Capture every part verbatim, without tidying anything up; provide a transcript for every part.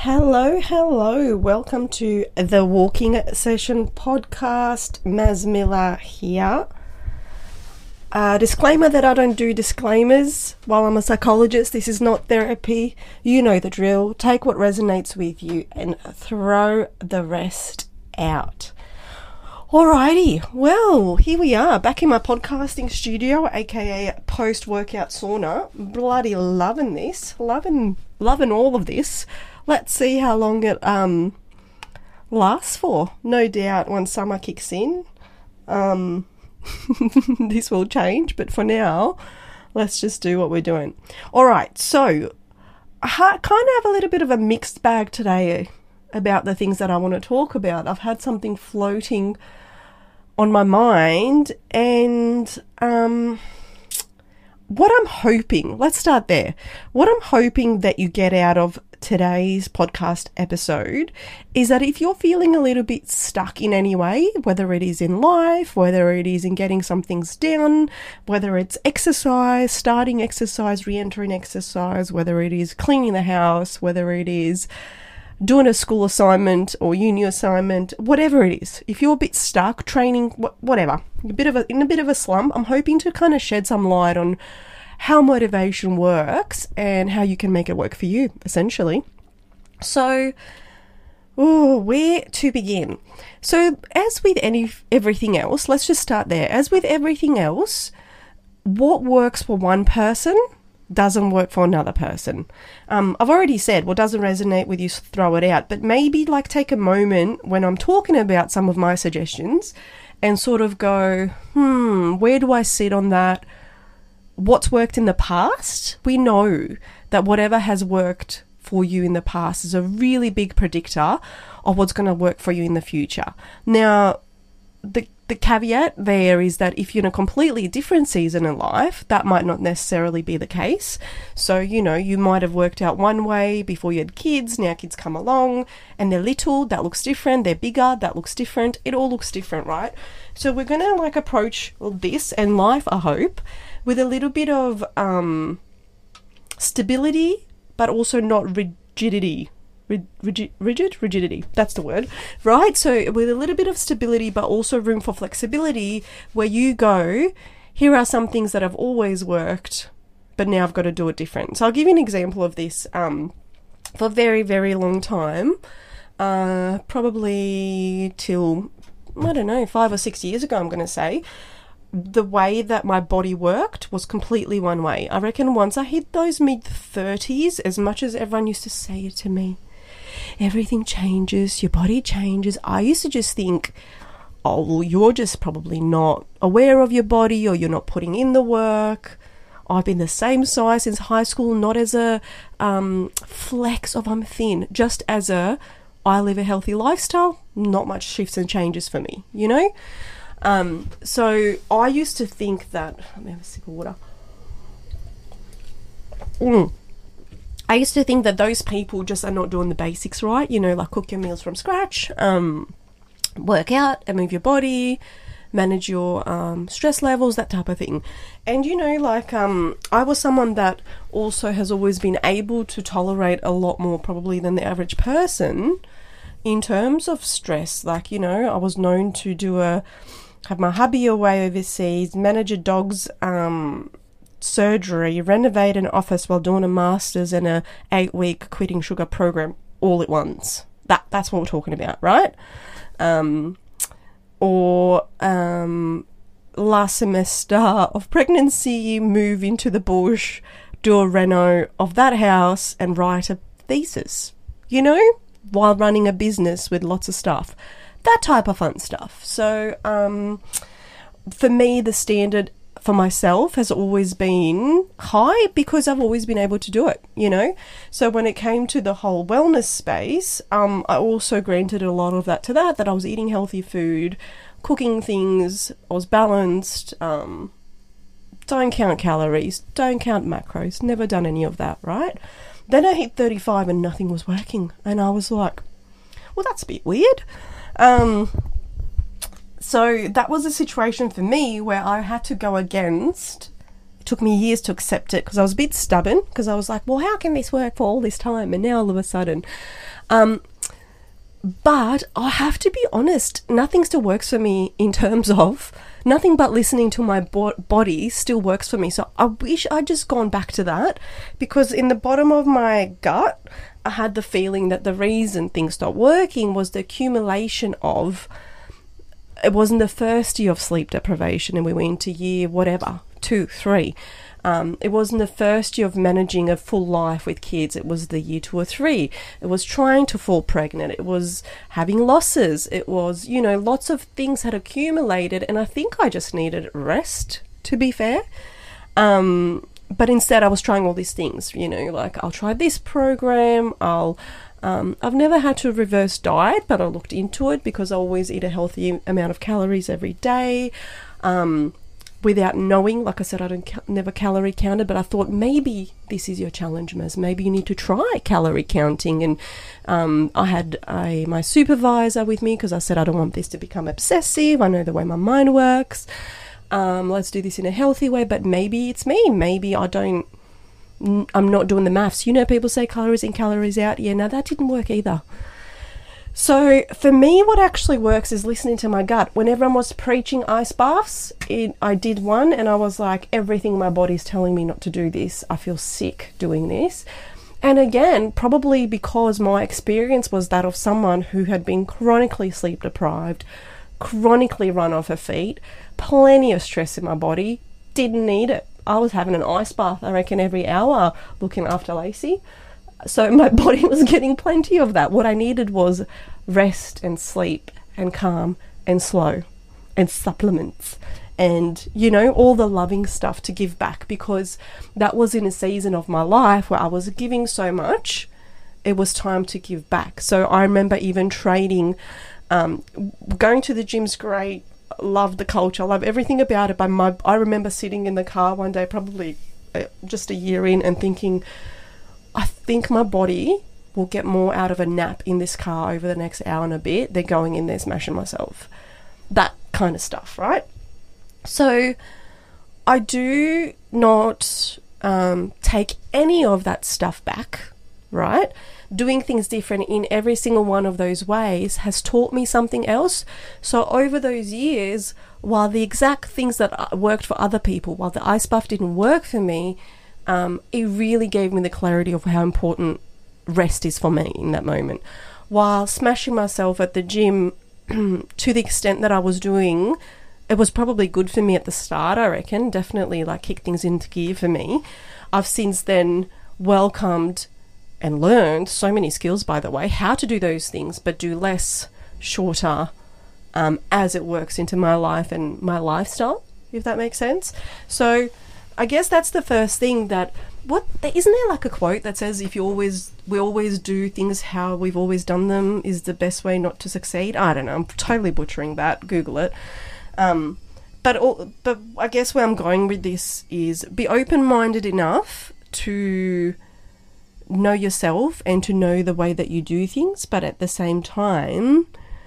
Hello, hello. Welcome to the Walking Session podcast. Maz Miller here. Uh, disclaimer that I don't do disclaimers while I'm a psychologist. This is not therapy. You know the drill. Take what resonates with you and throw the rest out. Alrighty, well, here we are, back in my podcasting studio, aka post-workout sauna. Bloody loving this, loving, loving all of this. Let's see how long it um lasts for. No doubt once summer kicks in, um, this will change, but for now, let's just do what we're doing. Alright, so I kind of have a little bit of a mixed bag today about the things that I want to talk about. I've had something floating on my mind, and um, what I'm hoping, let's start there. What I'm hoping that you get out of today's podcast episode is that if you're feeling a little bit stuck in any way, whether it is in life, whether it is in getting some things done, whether it's exercise, starting exercise, re-entering exercise, whether it is cleaning the house, whether it is doing a school assignment or uni assignment, whatever it is, if you're a bit stuck, training, wh- whatever, a bit of a, in a bit of a slump, I'm hoping to kind of shed some light on how motivation works and how you can make it work for you, essentially. So, oh, where to begin? So, as with any everything else, let's just start there. As with everything else, what works for one person doesn't work for another person. Um, I've already said what doesn't resonate with you, throw it out, but maybe like take a moment when I'm talking about some of my suggestions and sort of go, hmm, where do I sit on that? What's worked in the past? We know that whatever has worked for you in the past is a really big predictor of what's going to work for you in the future. Now, the The caveat there is that if you're in a completely different season in life, that might not necessarily be the case. So, you know, you might have worked out one way before you had kids, now kids come along and they're little, that looks different, they're bigger, that looks different, it all looks different, right? So we're going to like approach this and life, I hope, with a little bit of um, stability, but also not rigidity. Rigid, rigid, rigidity, that's the word, right? So with a little bit of stability, but also room for flexibility, where you go, here are some things that have always worked, but now I've got to do it different. So I'll give you an example of this. Um, for a very, very long time, uh, probably till, I don't know, five or six years ago, I'm going to say, the way that my body worked was completely one way. I reckon once I hit those mid-thirties, as much as everyone used to say it to me, everything changes, your body changes, I used to just think, oh, well, you're just probably not aware of your body, or you're not putting in the work. I've been the same size since high school, not as a um, flex of I'm thin, just as a I live a healthy lifestyle, not much shifts and changes for me, you know? Um, so I used to think that, let me have a sip of water. Mm. I used to think that those people just are not doing the basics right, you know, like cook your meals from scratch, um, work out and move your body, manage your um, stress levels, that type of thing. And, you know, like um, I was someone that also has always been able to tolerate a lot more probably than the average person in terms of stress. Like, you know, I was known to do a, have my hubby away overseas, manage a dog's um surgery, renovate an office while doing a master's and a eight week quitting sugar program all at once. That that's what we're talking about, right? Um, or um, last semester of pregnancy, move into the bush, do a reno of that house and write a thesis, you know, while running a business with lots of stuff. That type of fun stuff. So um, for me, the standard for myself has always been high because I've always been able to do it, you know. So when it came to the whole wellness space, um, I also granted a lot of that to that, that I was eating healthy food, cooking things, I was balanced, um, don't count calories, don't count macros, never done any of that, right? Then I hit thirty-five and nothing was working. And I was like, well, that's a bit weird. Um, so that was a situation for me where I had to go against It took me years to accept it because I was a bit stubborn, because I was like, well, how can this work for all this time? And now all of a sudden, um, but I have to be honest, nothing still works for me in terms of, nothing but listening to my bo- body still works for me. So I wish I'd just gone back to that, because in the bottom of my gut, I had the feeling that the reason things stopped working was the accumulation of, it wasn't the first year of sleep deprivation and we went into year whatever, two, three. Um, it wasn't the first year of managing a full life with kids. It was the year two or three. It was trying to fall pregnant. It was having losses. It was, you know, lots of things had accumulated, and I think I just needed rest, to be fair. Um, but instead I was trying all these things, you know, like I'll try this program. I'll, um, I've never had to reverse diet, but I looked into it because I always eat a healthy amount of calories every day. Um, without knowing, like I said, I don't ca- never calorie counted, but I thought maybe this is your challenge, Maz. Maybe you need to try calorie counting. And um, I had a, my supervisor with me because I said I don't want this to become obsessive. I know the way my mind works. Um, let's do this in a healthy way, but maybe it's me. Maybe I don't, I'm not doing the maths. You know, people say calories in, calories out. Yeah, no, that didn't work either. So for me, what actually works is listening to my gut. When everyone was preaching ice baths, it, I did one and I was like, everything in my body's telling me not to do this. I feel sick doing this. And again, probably because my experience was that of someone who had been chronically sleep deprived, chronically run off her feet, plenty of stress in my body, didn't need it. I was having an ice bath, I reckon, every hour looking after Lacey. So my body was getting plenty of that. What I needed was rest and sleep and calm and slow and supplements and, you know, all the loving stuff to give back, because that was in a season of my life where I was giving so much. It was time to give back. So I remember even trading, um, going to the gym's great, love the culture, love everything about it. But my, I remember sitting in the car one day, probably uh, just a year in, and thinking, I think my body will get more out of a nap in this car over the next hour and a bit than going in there smashing myself. That kind of stuff, right? So I do not um, take any of that stuff back, right? Doing things different in every single one of those ways has taught me something else. So over those years, while the exact things that worked for other people, while the ice bath didn't work for me, Um, it really gave me the clarity of how important rest is for me in that moment. While smashing myself at the gym to the extent that I was doing, it was probably good for me at the start, I reckon, definitely like kick things into gear for me. I've since then welcomed and learned so many skills, by the way, how to do those things, but do less, shorter, um, as it works into my life and my lifestyle, if that makes sense. So I guess that's the first thing. That what isn't there like a quote that says if you always we always do things how we've always done them is the best way not to succeed? I don't know, I'm totally butchering that, Google it. Um, but all, but I guess where I'm going with this is be open-minded enough to know yourself and to know the way that you do things, but at the same time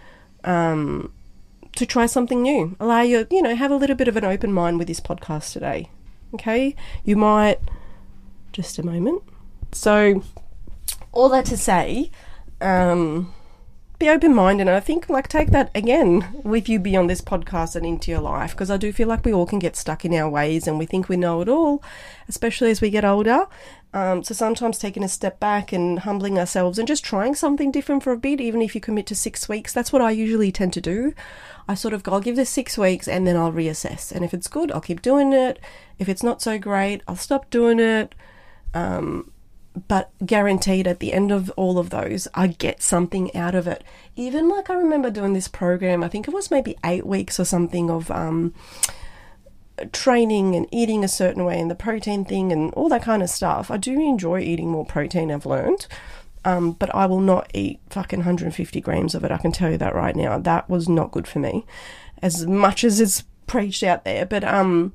um, to try something new. Allow your, you know, have a little bit of an open mind with this podcast today. Okay, you might, just a moment. So all that to say, um, be open-minded, and I think like take that again with you beyond this podcast and into your life, because I do feel like we all can get stuck in our ways and we think we know it all, especially as we get older. Um, so sometimes taking a step back and humbling ourselves and just trying something different for a bit, even if you commit to six weeks, that's what I usually tend to do. I sort of go, I'll give this six weeks and then I'll reassess. And if it's good, I'll keep doing it. If it's not so great, I'll stop doing it. Um, but guaranteed at the end of all of those, I get something out of it. Even like I remember doing this program, I think it was maybe eight weeks or something of um, training and eating a certain way and the protein thing and all that kind of stuff. I do enjoy eating more protein, I've learned. Um, but I will not eat fucking one hundred fifty grams of it. I can tell you that right now. That was not good for me, as much as it's preached out there. But um,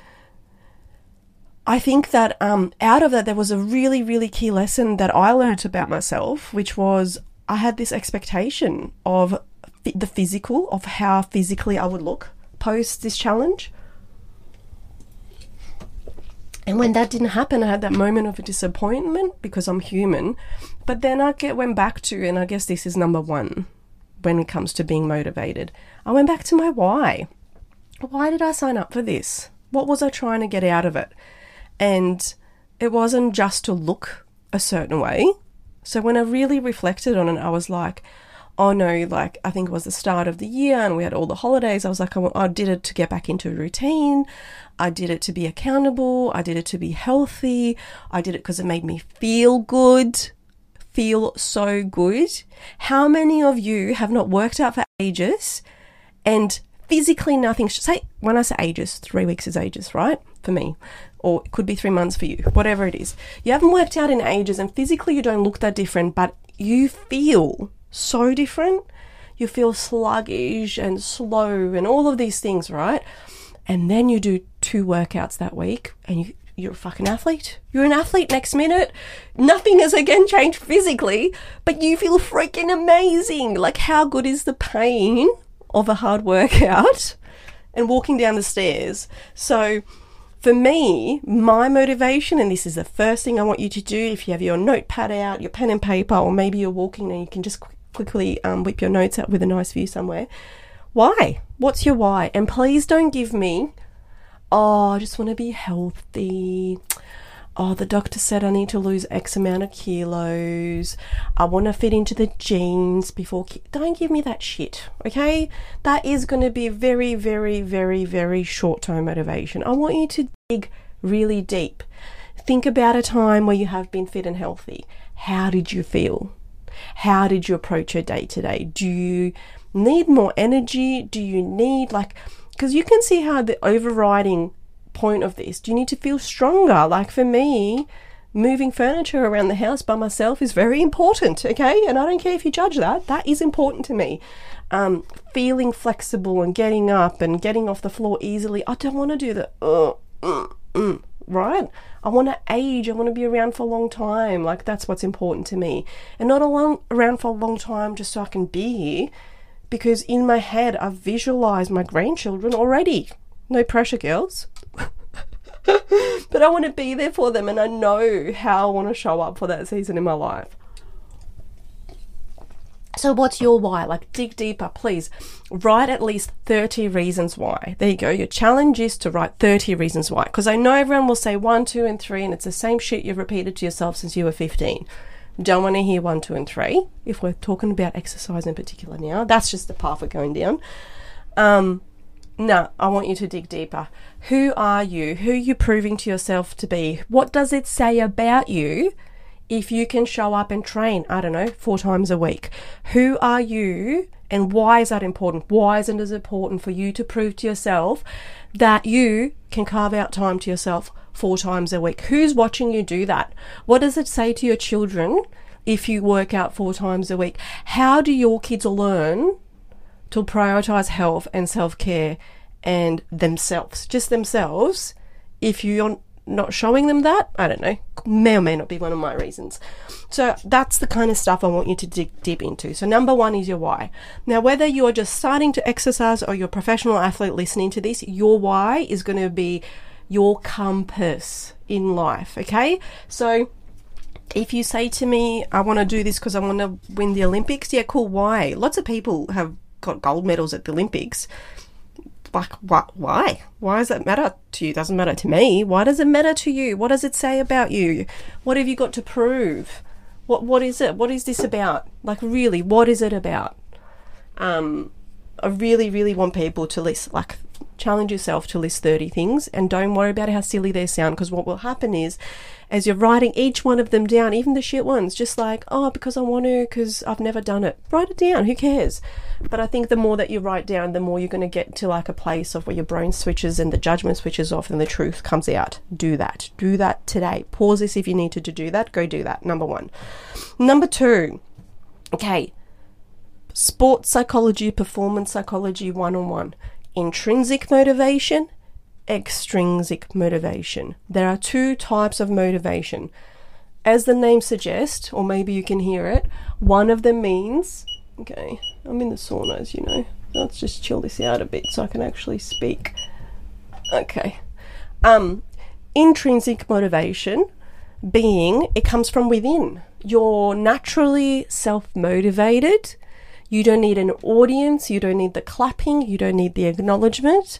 I think that um, out of that, there was a really, really key lesson that I learned about myself, which was I had this expectation of the physical, of how physically I would look post this challenge. And when that didn't happen, I had that moment of a disappointment because I'm human. But then I get went back to, and I guess this is number one when it comes to being motivated. I went back to my why. Why did I sign up for this? What was I trying to get out of it? And it wasn't just to look a certain way. So when I really reflected on it, I was like, oh no, like I think it was the start of the year and we had all the holidays. I was like, I, I did it to get back into a routine. I did it to be accountable. I did it to be healthy. I did it because it made me feel good, feel so good. How many of you have not worked out for ages and physically nothing, say, when I say ages, three weeks is ages, right? For me. Or it could be three months for you, whatever it is. You haven't worked out in ages and physically you don't look that different, but you feel so different. You feel sluggish and slow and all of these things, right? And then you do two workouts that week and you, you're a fucking athlete. You're an athlete next minute. Nothing has again changed physically, but you feel freaking amazing. Like how good is the pain of a hard workout and walking down the stairs? So for me, my motivation, and this is the first thing I want you to do if you have your notepad out, your pen and paper, or maybe you're walking and you can just qu- quickly um, whip your notes out with a nice view somewhere. Why? What's your why? And please don't give me, oh, I just want to be healthy. Oh, the doctor said I need to lose X amount of kilos. I want to fit into the jeans before... Ki-. Don't give me that shit, okay? That is going to be very, very, very, very short-term motivation. I want you to dig really deep. Think about a time where you have been fit and healthy. How did you feel? How did you approach your day today? Do you need more energy? Do you need, like... Because you can see how the overriding point of this, do you need to feel stronger? Like for me, moving furniture around the house by myself is very important, okay? And I don't care if you judge that. That is important to me. Um, feeling flexible and getting up and getting off the floor easily. I don't want to do the, uh, uh, uh, right? I want to age. I want to be around for a long time. Like that's what's important to me. And not a long, around for a long time just so I can be here, because in my head, I've visualized my grandchildren already. No pressure, girls. But I want to be there for them and I know how I want to show up for that season in my life. So what's your why? Like dig deeper, please. Write at least thirty reasons why. There you go. Your challenge is to write thirty reasons why. Because I know everyone will say one, two, and three, and it's the same shit you've repeated to yourself since you were fifteen. Don't want to hear one, two, and three. If we're talking about exercise in particular now, that's just the path we're going down. Um... No, I want you to dig deeper. Who are you? Who are you proving to yourself to be? What does it say about you if you can show up and train, I don't know, four times a week? Who are you and why is that important? Why isn't it important for you to prove to yourself that you can carve out time to yourself four times a week? Who's watching you do that? What does it say to your children if you work out four times a week? How do your kids learn to prioritize health and self-care and themselves, just themselves, if you're not showing them that? I don't know, may or may not be one of my reasons. So that's the kind of stuff I want you to dig deep into. So number one is your why. Now, whether you're just starting to exercise or you're a professional athlete listening to this, your why is going to be your compass in life, okay? So if you say to me, I want to do this because I want to win the Olympics, yeah, cool, why? Lots of people have got gold medals at the Olympics. Like, what? Why? Why does that matter to you? Doesn't matter to me. Why does it matter to you? What does it say about you? What have you got to prove? What What is it? What is this about? Like, really, what is it about? Um, I really, really want people to list, like, challenge yourself to list thirty things and don't worry about how silly they sound, because what will happen is, as you're writing each one of them down, even the shit ones, just like, oh, because I want to, because I've never done it. Write it down. Who cares? But I think the more that you write down, the more you're going to get to like a place of where your brain switches and the judgment switches off and the truth comes out. Do that. Do that today. Pause this if you need to, to do that. Go do that. Number one. Number two. Okay. Sports psychology, performance psychology one-on-one. Intrinsic motivation, extrinsic motivation. There are two types of motivation. As the name suggests, or maybe you can hear it, one of them means, okay, I'm in the sauna, as you know. Let's just chill this out a bit so I can actually speak. Okay. Um, intrinsic motivation being it comes from within. You're naturally self-motivated. You don't need an audience. You don't need the clapping. You don't need the acknowledgement.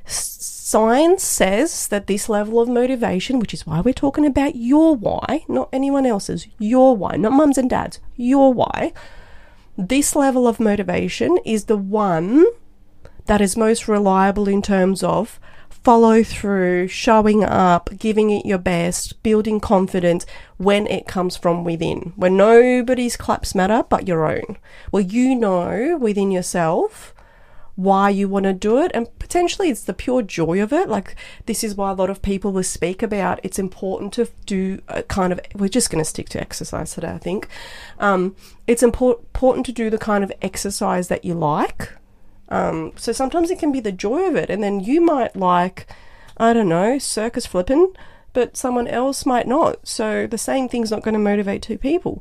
Science says that this level of motivation, which is why we're talking about your why, not anyone else's, your why, not mums and dads, your why. This level of motivation is the one that is most reliable in terms of follow through, showing up, giving it your best, building confidence when it comes from within, when nobody's claps matter but your own. Well, you know within yourself why you want to do it, and potentially it's the pure joy of it. Like, this is why a lot of people will speak about it's important to do a kind of, we're just going to stick to exercise today, I think. Um, it's import, important to do the kind of exercise that you like. Um, so sometimes it can be the joy of it, and then you might like, I don't know, circus flipping, but someone else might not. So the same thing's not going to motivate two people.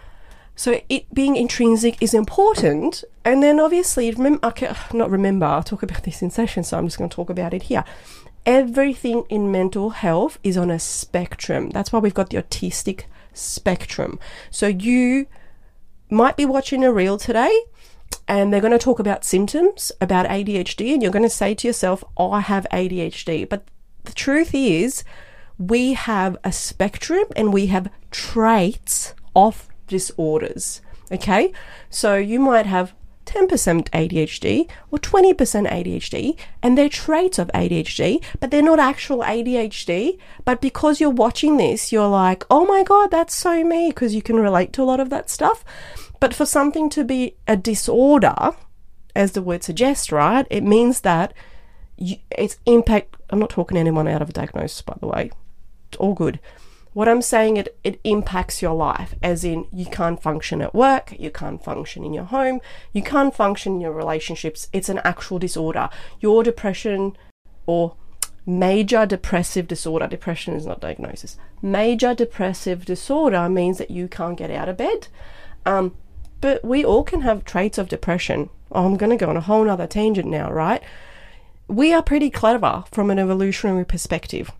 So it being intrinsic is important. And then obviously, remember, okay, not remember, I'll talk about this in session, so I'm just going to talk about it here. Everything in mental health is on a spectrum. That's why we've got the autistic spectrum. So you might be watching a reel today, and they're going to talk about symptoms, about A D H D, and you're going to say to yourself, oh, I have A D H D. But the truth is, we have a spectrum and we have traits of disorders, okay? So you might have ten percent A D H D or twenty percent A D H D, and they're traits of A D H D, but they're not actual A D H D. But because you're watching this, you're like, oh my God, that's so me, because you can relate to a lot of that stuff. But for something to be a disorder, as the word suggests, right, it means that you, it's impact. I'm not talking anyone out of a diagnosis, by the way. It's all good. What I'm saying, it, it impacts your life, as in you can't function at work, you can't function in your home, you can't function in your relationships. It's an actual disorder. Your depression or major depressive disorder, depression is not diagnosis, major depressive disorder means that you can't get out of bed. Um, but we all can have traits of depression. Oh, I'm going to go on a whole nother tangent now, right? We are pretty clever from an evolutionary perspective.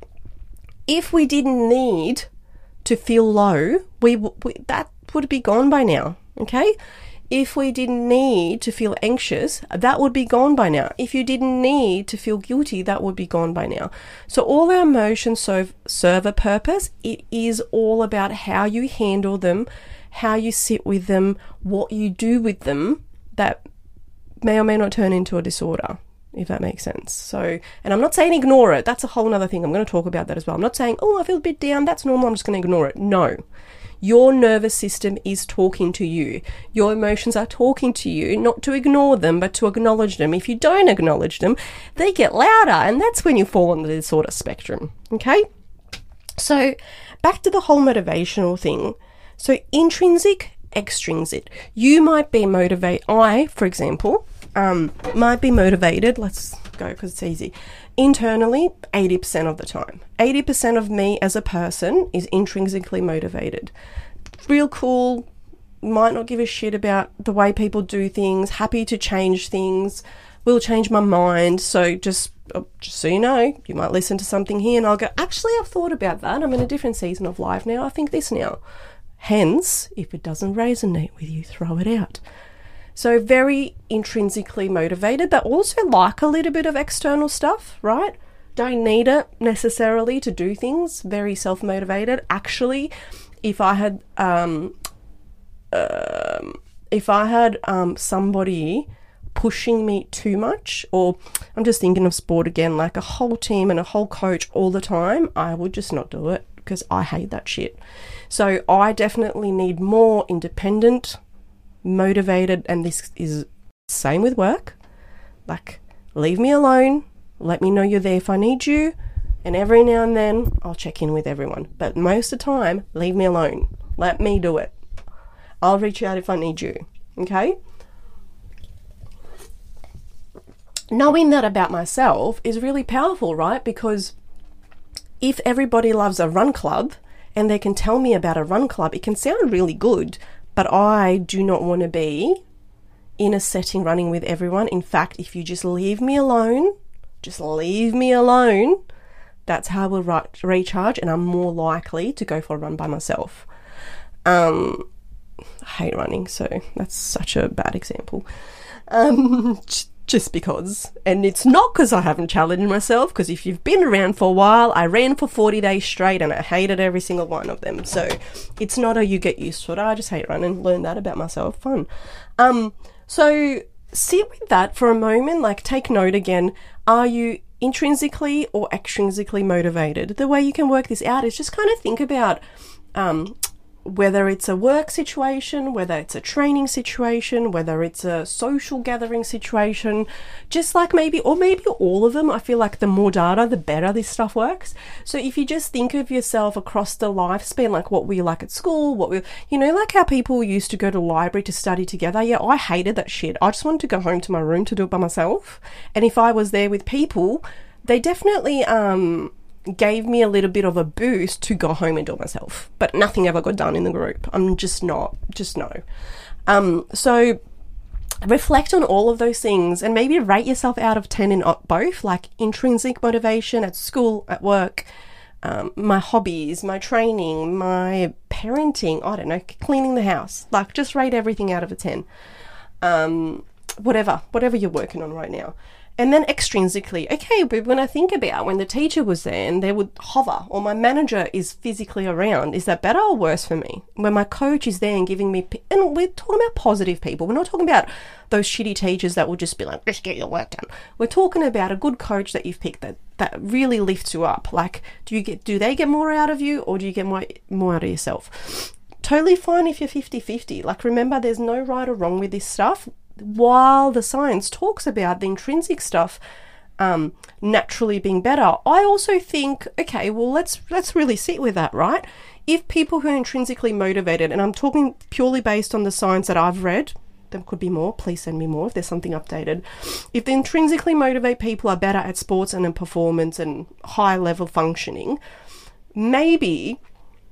If we didn't need to feel low, we, we that would be gone by now, okay? If we didn't need to feel anxious, that would be gone by now. If you didn't need to feel guilty, that would be gone by now. So all our emotions serve, serve a purpose. It is all about how you handle them, how you sit with them, what you do with them, that may or may not turn into a disorder, if that makes sense. So, and I'm not saying ignore it. That's a whole other thing. I'm going to talk about that as well. I'm not saying, oh, I feel a bit down, that's normal, I'm just going to ignore it. No. Your nervous system is talking to you. Your emotions are talking to you, not to ignore them, but to acknowledge them. If you don't acknowledge them, they get louder, and that's when you fall on the disorder spectrum, okay? So, back to the whole motivational thing. So, intrinsic, extrinsic. You might be motivated, I, for example, um, might be motivated, let's go because it's easy, internally eighty percent of the time. eighty percent of me as a person is intrinsically motivated. Real cool, might not give a shit about the way people do things, happy to change things, will change my mind. So just, just so you know, you might listen to something here and I'll go, actually, I've thought about that. I'm in a different season of life now. I think this now. Hence, if it doesn't resonate with you, throw it out. So very intrinsically motivated, but also like a little bit of external stuff, right? Don't need it necessarily to do things. Very self-motivated. Actually, if I had, um, um, if I had um, somebody pushing me too much, or I'm just thinking of sport again, like a whole team and a whole coach all the time, I would just not do it because I hate that shit. So I definitely need more independent, motivated, and this is same with work. Like, leave me alone, let me know you're there if I need you, and every now and then I'll check in with everyone. But most of the time, leave me alone. Let me do it. I'll reach out if I need you, okay? Knowing that about myself is really powerful, right? Because if everybody loves a run club and they can tell me about a run club, it can sound really good, but I do not want to be in a setting running with everyone. In fact, if you just leave me alone, just leave me alone, That's how I will re- recharge, and I'm more likely to go for a run by myself. Um, I hate running, so that's such a bad example. Um, just because. And it's not because I haven't challenged myself, because if you've been around for a while, I ran for forty days straight and I hated every single one of them. So it's not a you get used to it. I just hate running. Learn that about myself. Fun. Um, so sit with that for a moment. Like, take note again. Are you intrinsically or extrinsically motivated? The way you can work this out is just kind of think about um, whether it's a work situation, whether it's a training situation, whether it's a social gathering situation, just like maybe, or maybe all of them. I feel like the more data, the better this stuff works. So if you just think of yourself across the lifespan, like what were you like at school, what were, you know, like how people used to go to the library to study together. Yeah, I hated that shit. I just wanted to go home to my room to do it by myself. And if I was there with people, they definitely, um, gave me a little bit of a boost to go home and do it myself, but nothing ever got done in the group. I'm just not, just no. Um, so reflect on all of those things and maybe rate yourself out of ten in both, like intrinsic motivation at school, at work, um, my hobbies, my training, my parenting, I don't know, cleaning the house, like just rate everything out of a ten. Um, whatever, whatever you're working on right now. And then extrinsically, okay, but when I think about when the teacher was there and they would hover, or my manager is physically around, is that better or worse for me? When my coach is there and giving me, and we're talking about positive people. We're not talking about those shitty teachers that will just be like, just get your work done. We're talking about a good coach that you've picked that, that really lifts you up. Like, do you get, do they get more out of you, or do you get more, more out of yourself? Totally fine if you're fifty-fifty. Like, remember, there's no right or wrong with this stuff. While the science talks about the intrinsic stuff um, naturally being better, I also think, okay, well, let's let's really sit with that, right? If people who are intrinsically motivated, and I'm talking purely based on the science that I've read, there could be more, please send me more if there's something updated. If the intrinsically motivated people are better at sports and in performance and high level functioning, maybe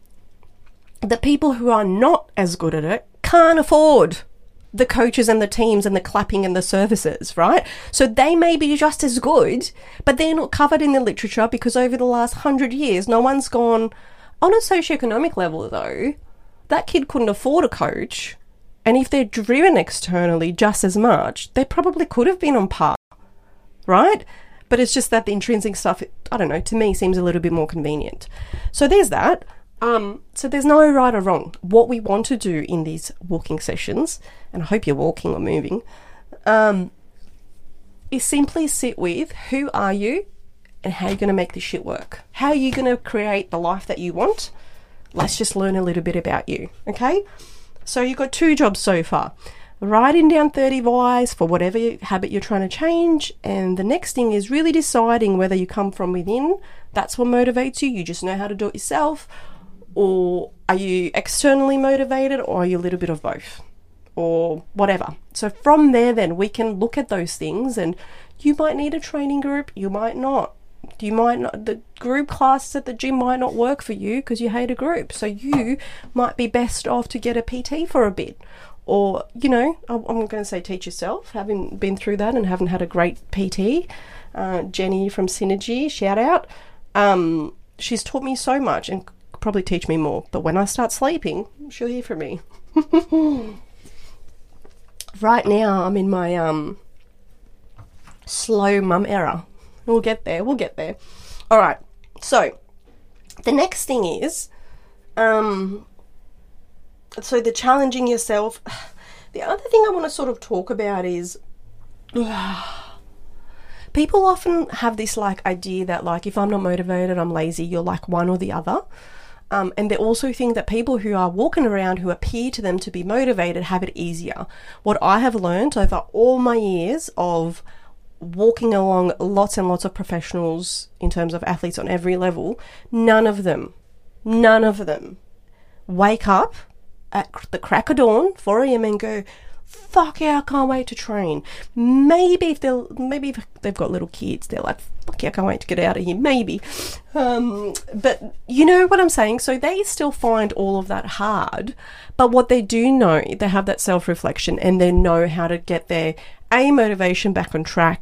the people who are not as good at it can't afford the coaches and the teams and the clapping and the services, right? So they may be just as good, but they're not covered in the literature because over the last hundred years, no one's gone on a socioeconomic level though. That kid couldn't afford a coach. And if they're driven externally just as much, they probably could have been on par, right? But it's just that the intrinsic stuff, I don't know, to me seems a little bit more convenient. So there's that. Um, so there's no right or wrong. What we want to do in these walking sessions, and I hope you're walking or moving, um, is simply sit with who are you and how you're going to make this shit work. How are you going to create the life that you want? Let's just learn a little bit about you, okay? So you've got two jobs so far. Writing down thirty whys for whatever habit you're trying to change, and the next thing is really deciding whether you come from within, that's what motivates you, you just know how to do it yourself, or are you externally motivated, or are you a little bit of both, or whatever. So from there then we can look at those things, and you might need a training group, you might not. You might not, the group classes at the gym might not work for you because you hate a group. So you might be best off to get a P T for a bit. Or, you know, I'm going to say teach yourself, having been through that and haven't had a great P T. Uh, Jenny from Synergy, shout out. Um, she's taught me so much and could probably teach me more. But when I start sleeping, she'll hear from me. Right now, I'm in my um slow mum era. We'll get there. We'll get there. All right. So the next thing is, um, so the challenging yourself. The other thing I want to sort of talk about is people often have this like idea that like, if I'm not motivated, I'm lazy, you're like one or the other. Um, and they also think that people who are walking around who appear to them to be motivated have it easier. What I have learned over all my years of walking along lots and lots of professionals in terms of athletes on every level, none of them, none of them wake up at the crack of dawn, four a.m. and go, fuck yeah, I can't wait to train. Maybe if they're, maybe if they've got little kids, they're like, fuck yeah, I can't wait to get out of here, maybe. Um, but you know what I'm saying? So they still find all of that hard, but what they do know, they have that self-reflection and they know how to get their A, motivation back on track,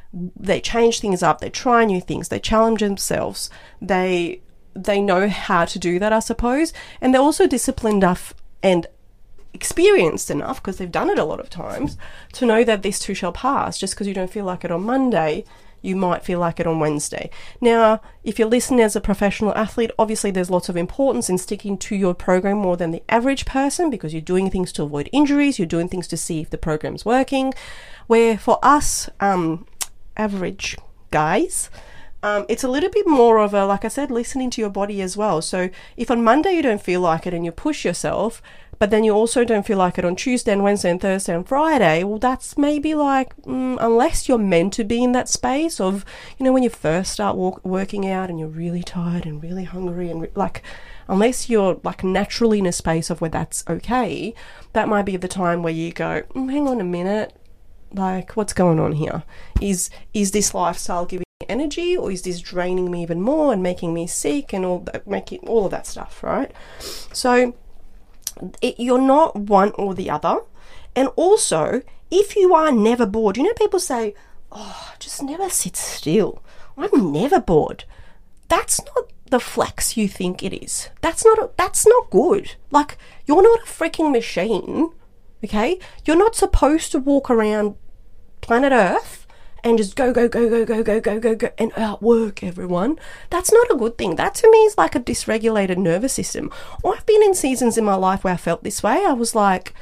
they change things up, they try new things, they challenge themselves, they they know how to do that, I suppose, and they're also disciplined enough and experienced enough, because they've done it a lot of times, to know that this too shall pass. Just because you don't feel like it on Monday, you might feel like it on Wednesday. Now, if you're listening as a professional athlete, obviously there's lots of importance in sticking to your program more than the average person, because you're doing things to avoid injuries, you're doing things to see if the program's working. Where for us, um, average guys, Um, it's a little bit more of a, like I said, listening to your body as well. So if on Monday you don't feel like it and you push yourself, but then you also don't feel like it on Tuesday and Wednesday and Thursday and Friday, well, that's maybe like, mm, unless you're meant to be in that space of, you know, when you first start walk, working out and you're really tired and really hungry and re- like, unless you're like naturally in a space of where that's okay, that might be the time where you go, mm, hang on a minute, like what's going on here? Is, is this lifestyle giving energy, or is this draining me even more and making me sick and all that, making all of that stuff, right? So it, you're not one or the other. And also, if you are never bored, you know, people say, oh, just never sit still, I'm never bored. That's not the flex you think it is. That's not a, that's not good. Like, you're not a freaking machine, okay? You're not supposed to walk around planet Earth and just go, go, go, go, go, go, go, go, go, and outwork everyone. That's not a good thing. That to me is like a dysregulated nervous system. I've been in seasons in my life where I felt this way. I was like,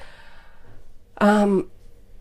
um,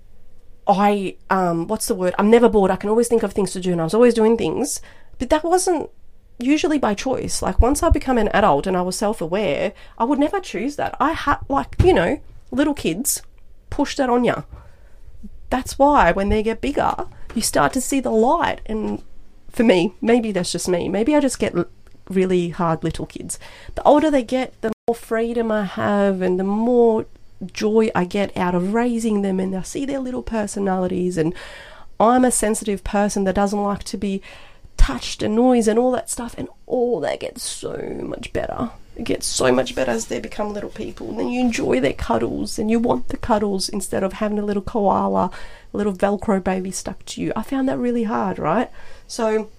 I, um, what's the word? I'm never bored. I can always think of things to do, and I was always doing things. But that wasn't usually by choice. Like, once I become an adult and I was self-aware, I would never choose that. I had, like, you know, little kids push that on you. That's why when they get bigger, you start to see the light. And for me, maybe that's just me. Maybe I just get l- really hard little kids. The older they get, the more freedom I have and the more joy I get out of raising them, and I see their little personalities. And I'm a sensitive person that doesn't like to be touched and noise and all that stuff, and all that gets so much better. It gets so much better as they become little people, and then you enjoy their cuddles and you want the cuddles instead of having a little koala, a little Velcro baby stuck to you. I found that really hard, right? So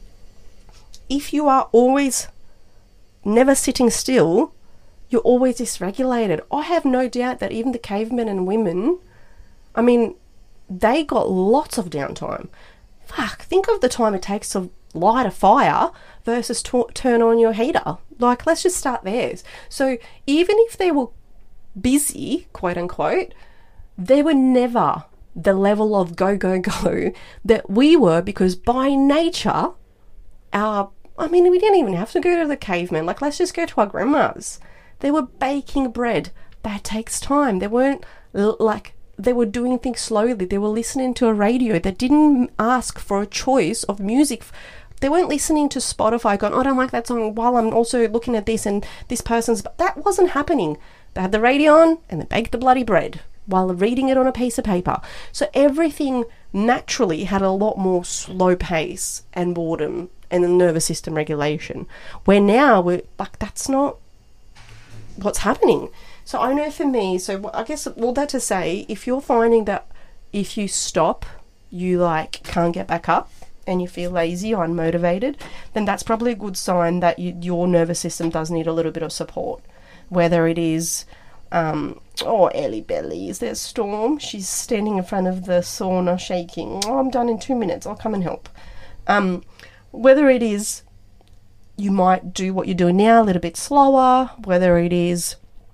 if you are always never sitting still, you're always dysregulated. I have no doubt that even the cavemen and women, I mean, they got lots of downtime. Fuck, think of the time it takes to light a fire versus t- turn on your heater. Like, let's just start there. So even if they were busy, quote unquote, they were never the level of go, go, go that we were, because by nature, our, I mean, we didn't even have to go to the cavemen. Like, let's just go to our grandmas. They were baking bread. That takes time. They weren't like, they were doing things slowly. They were listening to a radio. They didn't ask for a choice of music. They weren't listening to Spotify going, oh, I don't like that song, while I'm also looking at this and this person's... That wasn't happening. They had the radio on and they baked the bloody bread while reading it on a piece of paper. So everything naturally had a lot more slow pace and boredom and the nervous system regulation. Where now, we're like, that's not what's happening. So I know for me, so I guess all that to say, if you're finding that if you stop, you like can't get back up and you feel lazy or unmotivated, then that's probably a good sign that you, your nervous system does need a little bit of support. Whether it is, um, oh, Ellie Belly, is there a storm? She's standing in front of the sauna shaking. Oh, I'm done in two minutes. I'll come and help. Um, whether it is you might do what you're doing now a little bit slower, whether it is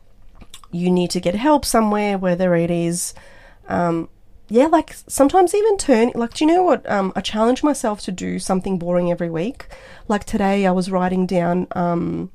you need to get help somewhere, whether it is, um, yeah, like sometimes even turn, like, do you know what, um, I challenge myself to do something boring every week. Like today I was writing down um,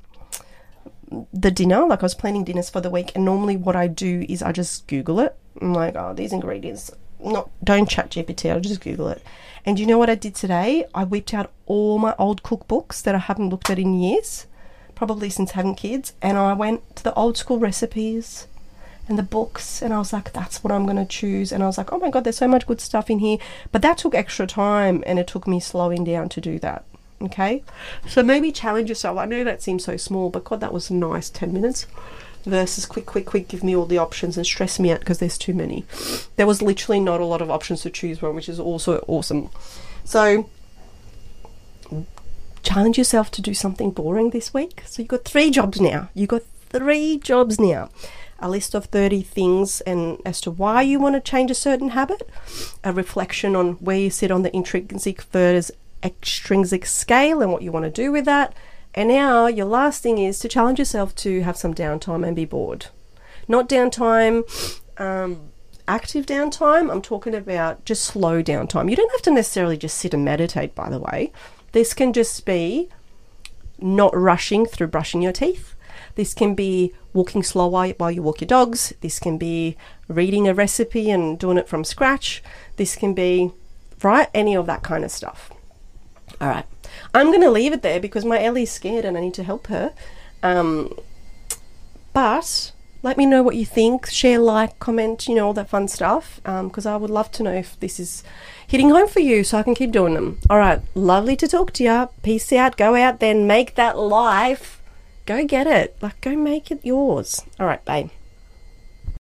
the dinner, like I was planning dinners for the week, and normally what I do is I just Google it. I'm like, oh, these ingredients, not, don't chat G P T, I'll just Google it. And do you know what I did today? I whipped out all my old cookbooks that I haven't looked at in years, probably since having kids, and I went to the old school recipes and the books, and I was like, that's what I'm going to choose. And I was like, oh my God, there's so much good stuff in here. But that took extra time, and it took me slowing down to do that. Okay? So maybe challenge yourself. I know that seems so small, but God, that was nice, ten minutes. Versus quick, quick, quick, give me all the options and stress me out because there's too many. There was literally not a lot of options to choose from, which is also awesome. So challenge yourself to do something boring this week. So you've got three jobs now. You've got three jobs now. A list of thirty things and as to why you want to change a certain habit, a reflection on where you sit on the intrinsic versus extrinsic scale and what you want to do with that. And now your last thing is to challenge yourself to have some downtime and be bored. Not downtime, um, active downtime. I'm talking about just slow downtime. You don't have to necessarily just sit and meditate, by the way. This can just be not rushing through brushing your teeth. This can be walking slower while you walk your dogs. This can be reading a recipe and doing it from scratch. This can be, right, any of that kind of stuff. All right. I'm going to leave it there because my Ellie's scared and I need to help her. Um, but let me know what you think. Share, like, comment, you know, all that fun stuff. Because um, I would love to know if this is hitting home for you so I can keep doing them. All right. Lovely to talk to you. Peace out. Go out then. Make that life. Go get it. Like, go make it yours. All right. Bye.